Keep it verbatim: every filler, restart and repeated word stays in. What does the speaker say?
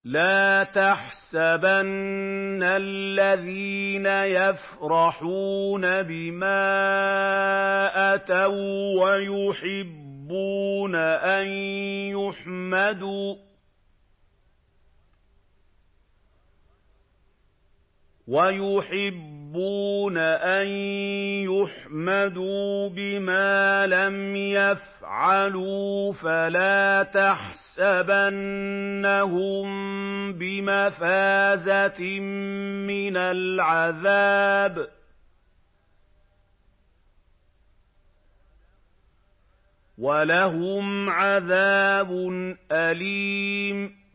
لَا تَحْسَبَنَّ الَّذِينَ يَفْرَحُونَ بِمَا أَتَوا وَّيُحِبُّونَ أَن يُحْمَدُوا وَيُحِبُّونَ أَن يُحْمَدُوا بِمَا لَمْ يَفْعَلُوا فَلَا تَحْسَبَنَّهُم بِمَفَازَةٍ مِّنَ الْعَذَابِ ۖ وَلَهُمْ عَذَابٌ أَلِيمٌ